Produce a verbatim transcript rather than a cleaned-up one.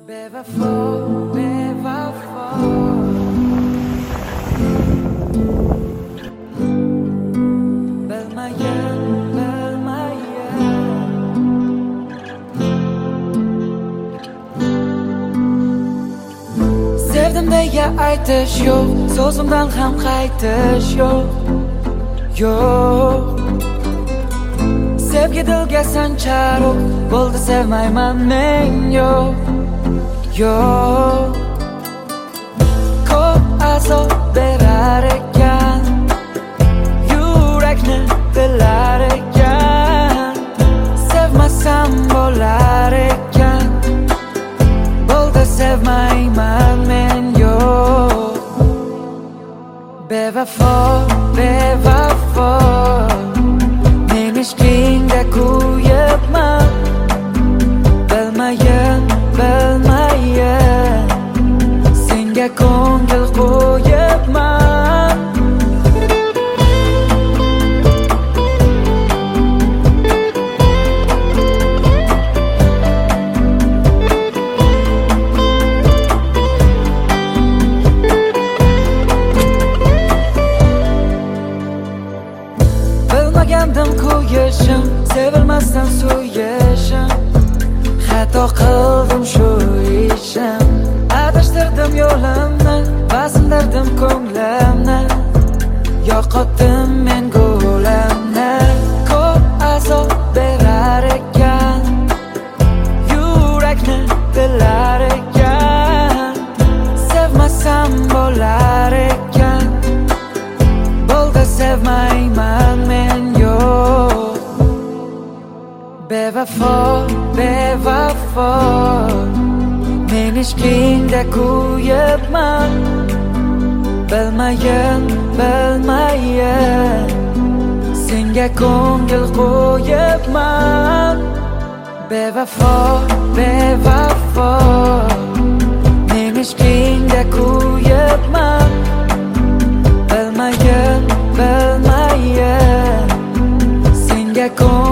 Bevafo, bevafo. Bilmagan, bilmagan. Sevdim deya aytish yo'q, so'zimdan ham qaytish yo'q. Yo'q. Sevgi dilga sanchar o'q, bo'ldi sevmayman men yo'q. Yo'q. Ko'p azob berar ekan, yurakni tilar ekan. Sevmasam bo'lar ekan, bo'ldi sevmayman men yo'q. Bevafo, bevafo, men ishqingda kuyibman. Bilmayin, bilmayin, senga ko'ngil qo'yibman. Bilmagandim kuyishim, sevilmasdan suyishim. Xato qildim shu ishim, adashtirdim yo'limni, vazndirdim ko'nglimni, yo'qotdim men go'limni. Ko'p azob berar ekan, yurakni tilar ekan. Sevmasam bo'lar ekan, bo'ldi sevmayman men yo'q. Bevafo, bevafo, men ishqingda kuyibman. Bilmayin, bilmayin, senga ko'ngil qo'yibman. Bevafo, bevafo, men ishqingda kuyibman. Bilmayin, bilmayin, senga ko'ngil